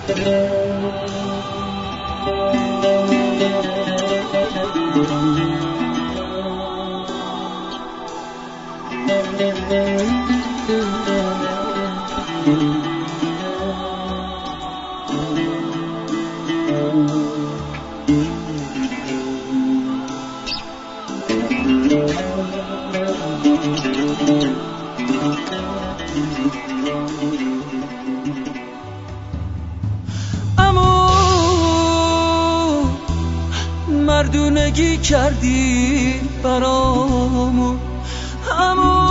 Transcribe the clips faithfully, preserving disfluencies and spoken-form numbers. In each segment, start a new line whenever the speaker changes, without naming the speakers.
مردونگی کردی برامون، امو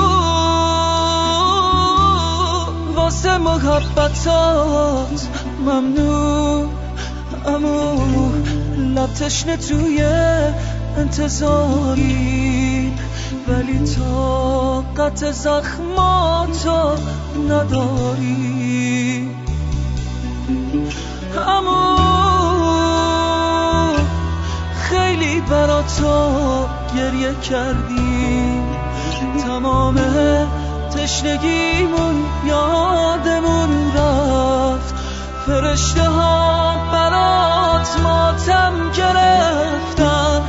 واسه محبتات ممنون، امو لب تشنه توی انتظاری ولی طاقت زخماتو نداری، امو خیلی برا تو گریه کردیم، تمام تشنگیمون یادمون رفت، فرشته ها برات ماتم گرفتن،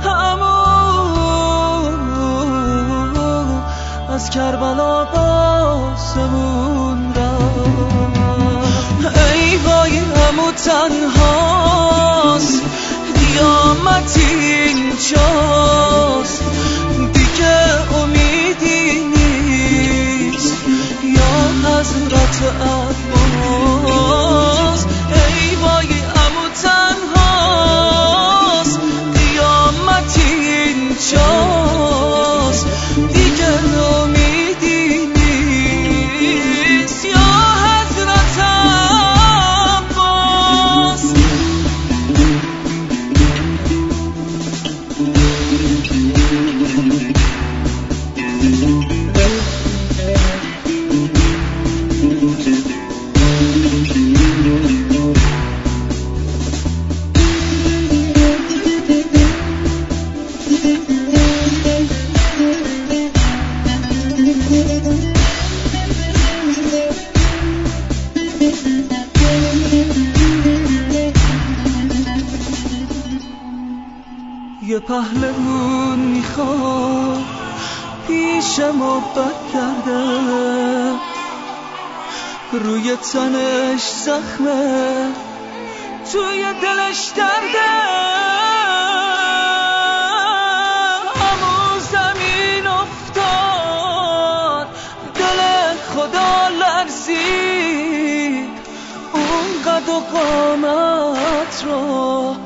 همون از کربلا باسمون رفت. ای وای همون تنهاست، قیامت اینجاست، دیگه امیدی نیست یا حضرت عباس. ای وای عمو تنهاست، قیامت اینجاست، دیگه امیدی نیست یا حضرت عباس. یه پهلوون میخواد پیش ما برگرده، روی تنش زخمه توی دلش درده، همو زمین افتاد دل خدا لرزید، اون قد و قامت رو